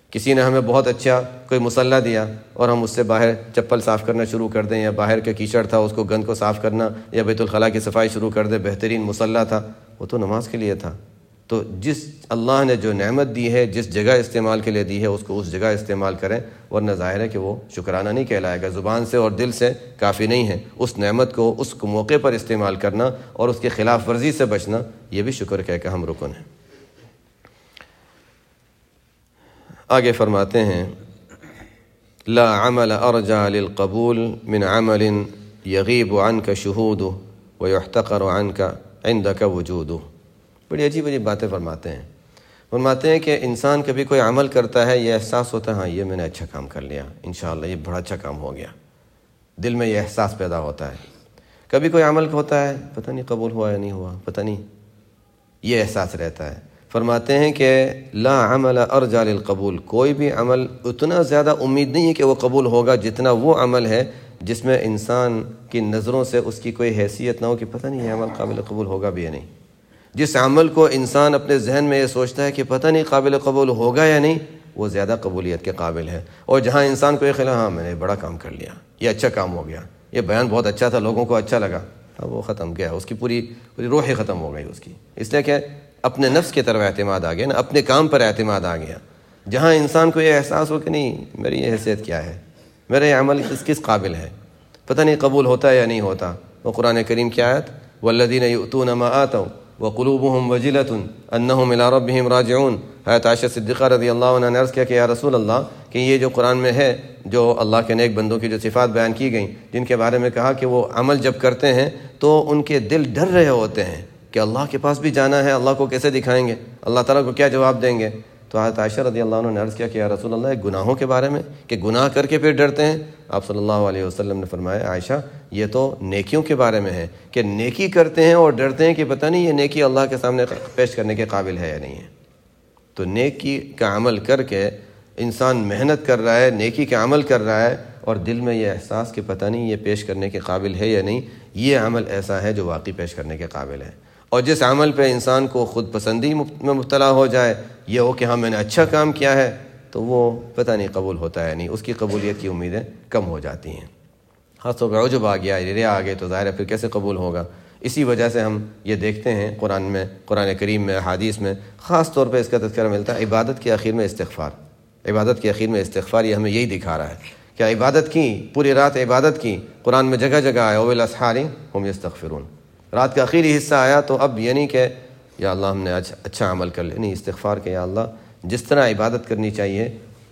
کسی نے ہمیں بہت اچھا کوئی مسلح دیا اور ہم اس سے باہر چپل صاف کرنا شروع کر دیں، یا باہر کا کیچڑ تھا اس کو گند کو صاف کرنا، یا بیت الخلاء کی صفائی شروع کر دیں، بہترین مسلح تھا، وہ تو نماز کے لیے تھا۔ تو جس اللہ نے جو نعمت دی ہے، جس جگہ استعمال کے لیے دی ہے، اس کو اس جگہ استعمال کریں، ورنہ ظاہر ہے کہ وہ شکرانہ نہیں کہلائے گا۔ زبان سے اور دل سے کافی نہیں ہے، اس نعمت کو اس موقع پر استعمال کرنا اور اس کی خلاف ورزی سے بچنا، یہ بھی شکر کا ایک اہم رکن ہے۔ آگے فرماتے ہیں لا عمل ارجع للقبول من عمل یغیب عنک شہودہ ویحتقر عنک عندک وجودہ۔ بڑی عجیب عجیب باتیں فرماتے ہیں کہ انسان کبھی کوئی عمل کرتا ہے، یہ احساس ہوتا ہے ہاں یہ میں نے اچھا کام کر لیا، انشاءاللہ یہ بڑا اچھا کام ہو گیا، دل میں یہ احساس پیدا ہوتا ہے۔ کبھی کوئی عمل ہوتا ہے پتہ نہیں قبول ہوا یا نہیں ہوا، پتہ نہیں، یہ احساس رہتا ہے۔ فرماتے ہیں کہ لا عمل ارجع للقبول، کوئی بھی عمل اتنا زیادہ امید نہیں ہے کہ وہ قبول ہوگا جتنا وہ عمل ہے جس میں انسان کی نظروں سے اس کی کوئی حیثیت نہ ہو کہ پتہ نہیں یہ عمل قابل قبول ہوگا بھی یا نہیں۔ جس عمل کو انسان اپنے ذہن میں یہ سوچتا ہے کہ پتہ نہیں قابل قبول ہوگا یا نہیں، وہ زیادہ قبولیت کے قابل ہے۔ اور جہاں انسان کو یہ خیال ہاں میں نے بڑا کام کر لیا، یہ اچھا کام ہو گیا، یہ بیان بہت اچھا تھا، لوگوں کو اچھا لگا، اب وہ ختم گیا، اس کی پوری روح ہی ختم ہو گئی اس کی، اس لیے کہ اپنے نفس کی طرف اعتماد آ گیا نا، اپنے کام پر اعتماد آ گیا۔ جہاں انسان کو یہ احساس ہو کہ نہیں میری یہ حیثیت کیا ہے، میرا یہ عمل کس قابل ہے، پتہ نہیں قبول ہوتا ہے یا نہیں ہوتا۔ وہ قرآن کریم کی آیت والذین یؤتون ما آتوا وقلوبهم وجلۃ انہم الی ربہم راجعون، حضرت عائشہ صدیقہ رضی اللہ عنہ نے عرض کیا کہ یا رسول اللہ، کہ یہ جو قرآن میں ہے جو اللہ کے نیک بندوں کی جو صفات بیان کی گئیں، جن کے بارے میں کہا کہ وہ عمل جب کرتے ہیں تو ان کے دل ڈر رہے ہوتے ہیں کہ اللہ کے پاس بھی جانا ہے، اللہ کو کیسے دکھائیں گے، اللہ تعالیٰ کو کیا جواب دیں گے۔ تو حضرت عائشہ رضی اللہ عنہ نے عرض کیا کہ یا رسول اللہ، گناہوں کے بارے میں کہ گناہ کر کے پھر ڈرتے ہیں؟ آپ صلی اللہ علیہ وسلم نے فرمایا عائشہ یہ تو نیکیوں کے بارے میں ہے کہ نیکی کرتے ہیں اور ڈرتے ہیں کہ پتہ نہیں یہ نیکی اللہ کے سامنے پیش کرنے کے قابل ہے یا نہیں ہے۔ تو نیکی کا عمل کر کے انسان محنت کر رہا ہے، نیکی کا عمل کر رہا ہے اور دل میں یہ احساس کہ پتہ نہیں یہ پیش کرنے کے قابل ہے یا نہیں، یہ عمل ایسا ہے جو واقعی پیش کرنے کے قابل ہے۔ اور جس عمل پہ انسان کو خود پسندی میں مبتلا ہو جائے، یہ ہو کہ ہاں میں نے اچھا کام کیا ہے، تو وہ پتہ نہیں قبول ہوتا ہے نہیں، اس کی قبولیت کی امیدیں کم ہو جاتی ہیں۔ خاص طور پہ عجب آ گیا، ریا آ گئے تو ظاہر ہے پھر کیسے قبول ہوگا۔ اسی وجہ سے ہم یہ دیکھتے ہیں قرآن کریم میں، احادیث میں خاص طور پہ اس کا تذکرہ ملتا ہے عبادت کے آخر میں استغفار۔ عبادت کے آخر میں استغفار، یہ ہمیں یہی دکھا رہا ہے کہ عبادت کی، پوری رات عبادت کی، قرآن میں جگہ جگہ آیا وبالاسحار هم یستغفرون، رات کا آخری حصہ آیا تو اب یہ نہیں کہ یا اللہ ہم نے آج اچھا عمل کر لیا، نہیں، استغفار کہ یا اللہ جس طرح عبادت کرنی چاہیے،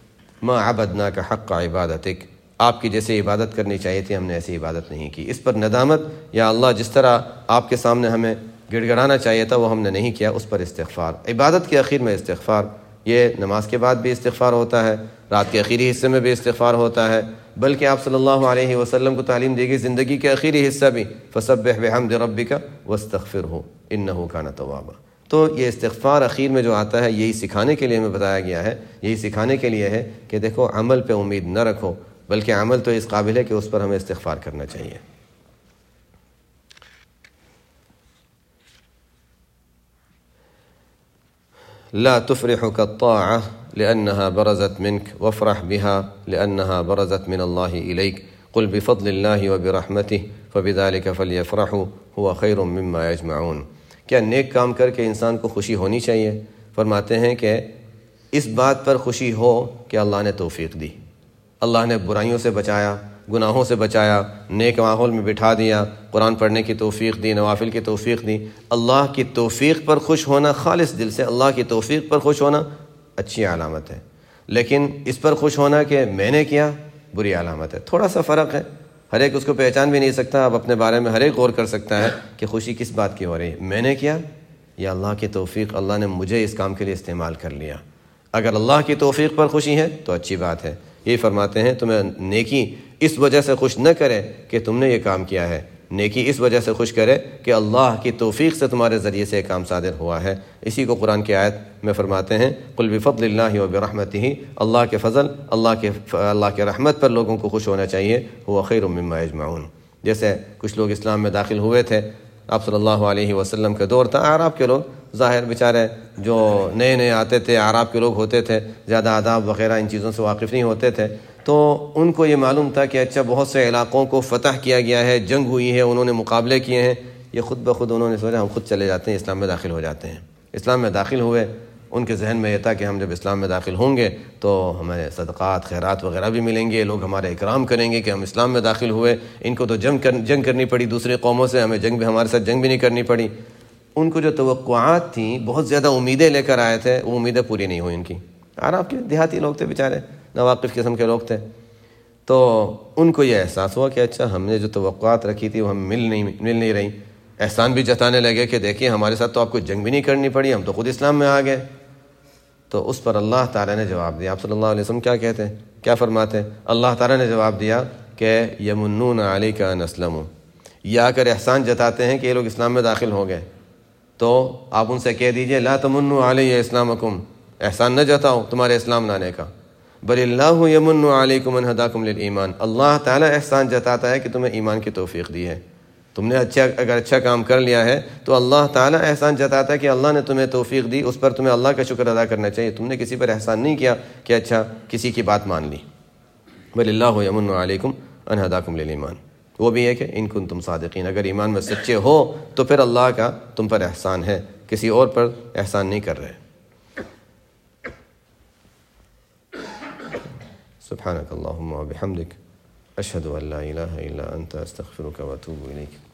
ما عبدناک حق عبادتک، آپ کی جیسے عبادت کرنی چاہیے تھی ہم نے ایسی عبادت نہیں کی، اس پر ندامت، یا اللہ جس طرح آپ کے سامنے ہمیں گڑ گڑانا چاہیے تھا وہ ہم نے نہیں کیا، اس پر استغفار۔ عبادت کے آخر میں استغفار، یہ نماز کے بعد بھی استغفار ہوتا ہے، رات کے آخری حصے میں بھی استغفار ہوتا ہے، بلکہ آپ صلی اللہ علیہ وسلم کو تعلیم دی گئی زندگی کے آخری حصہ بھی فسبح بحمد ربک واستغفرہ انہ کان توابا۔ تو یہ استغفار اخیر میں جو آتا ہے یہی سکھانے کے لیے ہمیں بتایا گیا ہے، یہی سکھانے کے لیے ہے کہ دیکھو عمل پہ امید نہ رکھو، بلکہ عمل تو اس قابل ہے کہ اس پر ہمیں استغفار کرنا چاہیے۔ لا تفرحك الطاعة لأنها برزت منك وافرح بها لأنها برزت من الله إليك قل بفضل الله وبرحمته فبذلك فليفرحوا هو خير مما يجمعون۔ کیا نیک کام کر کے انسان کو خوشی ہونی چاہیے؟ فرماتے ہیں کہ اس بات پر خوشی ہو کہ اللہ نے توفیق دی، اللہ نے برائیوں سے بچایا، گناہوں سے بچایا، نیک ماحول میں بٹھا دیا، قرآن پڑھنے کی توفیق دی، نوافل کی توفیق دی۔ اللہ کی توفیق پر خوش ہونا، خالص دل سے اللہ کی توفیق پر خوش ہونا اچھی علامت ہے، لیکن اس پر خوش ہونا کہ میں نے کیا بری علامت ہے۔ تھوڑا سا فرق ہے، ہر ایک اس کو پہچان بھی نہیں سکتا، اب اپنے بارے میں ہر ایک غور کر سکتا ہے کہ خوشی کس بات کی ہو رہی ہے، میں نے کیا یا اللہ کی توفیق، اللہ نے مجھے اس کام کے لیے استعمال کر لیا۔ اگر اللہ کی توفیق پر خوشی ہے تو اچھی بات ہے۔ یہ فرماتے ہیں تمہیں نیکی اس وجہ سے خوش نہ کرے کہ تم نے یہ کام کیا ہے، نیکی اس وجہ سے خوش کرے کہ اللہ کی توفیق سے تمہارے ذریعے سے کام صادر ہوا ہے۔ اسی کو قرآن کی آیت میں فرماتے ہیں قل بفضل اللہ وبرحمتہ، اللہ کے فضل، اللہ کے رحمت پر لوگوں کو خوش ہونا چاہیے، هو خیر مما یجمعون۔ جیسے کچھ لوگ اسلام میں داخل ہوئے تھے، آپ صلی اللہ علیہ وسلم کا دور تھا، اعراب کے لوگ ظاہر بیچارے جو نئے نئے آتے تھے، اعراب کے لوگ ہوتے تھے، زیادہ آداب وغیرہ ان چیزوں سے واقف نہیں ہوتے تھے، تو ان کو یہ معلوم تھا کہ اچھا بہت سے علاقوں کو فتح کیا گیا ہے، جنگ ہوئی ہے، انہوں نے مقابلے کیے ہیں، یہ خود بخود انہوں نے سوچا ہم خود چلے جاتے ہیں، اسلام میں داخل ہو جاتے ہیں۔ اسلام میں داخل ہوئے، ان کے ذہن میں یہ تھا کہ ہم جب اسلام میں داخل ہوں گے تو ہمیں صدقات خیرات وغیرہ بھی ملیں گے، لوگ ہمارے اکرام کریں گے کہ ہم اسلام میں داخل ہوئے۔ ان کو تو جنگ کرنی پڑی دوسری قوموں سے، ہمیں ہمارے ساتھ جنگ بھی نہیں کرنی پڑی۔ ان کو جو توقعات تھیں، بہت زیادہ امیدیں لے کر آئے تھے، وہ امیدیں پوری نہیں ہوئی ان کی۔ عرب کے دیہاتی لوگ تھے بیچارے، ناواقف قسم کے لوگ تھے، تو ان کو یہ احساس ہوا کہ اچھا ہم نے جو توقعات رکھی تھی وہ ہم مل نہیں رہی۔ احسان بھی جتانے لگے کہ دیکھیے ہمارے ساتھ تو آپ کو جنگ بھی نہیں کرنی پڑی، ہم تو خود اسلام میں آ گئے۔ تو اس پر اللہ تعالیٰ نے جواب دیا۔ آپ صلی اللہ علیہ وسلم کیا کہتے ہیں، کیا فرماتے ہیں؟ اللہ تعالیٰ نے جواب دیا کہ یمنون علیک ان اسلموا، یہ آ کر احسان جتاتے ہیں کہ یہ لوگ اسلام میں داخل ہو گئے، تو آپ ان سے کہہ دیجئے لا تمنوا علی اسلامکم، احسان نہ جتاؤ تمہارے اسلام لانے کا، بل اللہ یمن علیکم ان ہداکم للایمان، اللہ تعالیٰ احسان جتاتا ہے کہ تمہیں ایمان کی توفیق دی ہے۔ تم نے اگر اچھا کام کر لیا ہے تو اللہ تعالیٰ احسان جتاتا ہے کہ اللہ نے تمہیں توفیق دی، اس پر تمہیں اللہ کا شکر ادا کرنا چاہیے۔ تم نے کسی پر احسان نہیں کیا کہ اچھا کسی کی بات مان لی۔ بل اللہ یمن علیکم ان ہداکم للایمان، وہ بھی ہے کہ ان کنتم صادقین، اگر ایمان میں سچے ہو تو پھر اللہ کا تم پر احسان ہے، کسی اور پر احسان نہیں کر رہے۔ سبحانک اللہم و بحمدک، اشہد ان لا الہ الا انت، استغفرک و اتوب الیک۔